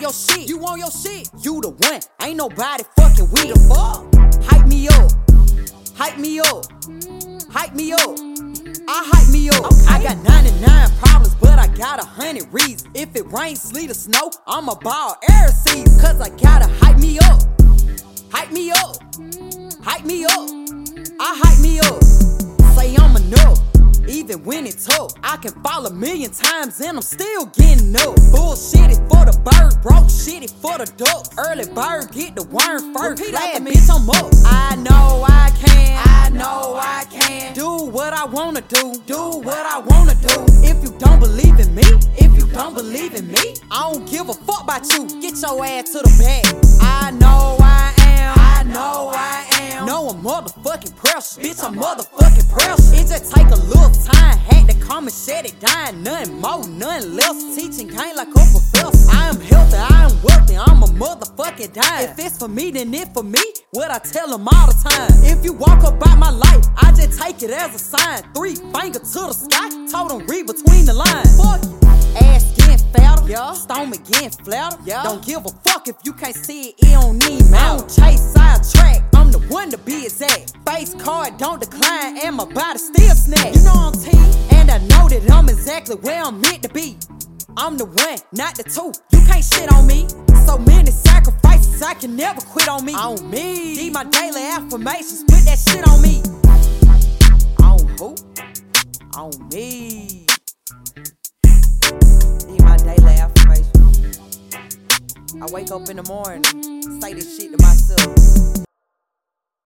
on your shit. You on your shit. You the one. Ain't nobody fucking with the fuck. Hype me up. Hype me up. Hype me up. I hype me up. Okay. I got 99 problems, but I got 100 reasons. If it rains, sleet, or snow, I'ma ball every season. Cause I gotta hype me up. Hype me up. Hype me up. I hype me up. Say I'm enough. Even when it's tough, I can fall 1,000,000 times and I'm still getting up. Bullshit is for the bird, broke shit is for the duck. Early bird get the worm first. Glad bitch I'm up. I know I can. I know I can. Do what I wanna do. Do what I wanna do. If you don't believe in me, if you don't believe in me, I don't give a fuck about you. Get your ass to the bag. I know I am. I know I am. No, I'm motherfucking precious. Bitch, I'm motherfucking precious. It just take a little time. Had to come and shut it down. Nothing more, nothing less. Teaching ain't like a professor. I am healthy, I am wealthy. I'm a motherfucking dime. If it's for me, then it for me. What I tell them all the time. If you walk about my life, I just take it as a sign. 3 fingers to the sky. Told them read between the lines. Fuck you. Ass getting fatter, yeah. Stomach getting flatter, yeah. Don't give a fuck if you can't see it, it don't need me. I don't chase sidetrack, I'm the one to be exact. Face card don't decline, and my body still snatch. You know I'm T, and I know that I'm exactly where I'm meant to be. I'm the one, not the two. You can't shit on me. So many sacrifices, I can never quit on me. On me. Need my daily affirmations, put that shit on me. On who? On me. Need my daily affirmation. I wake up in the morning, say this shit to myself.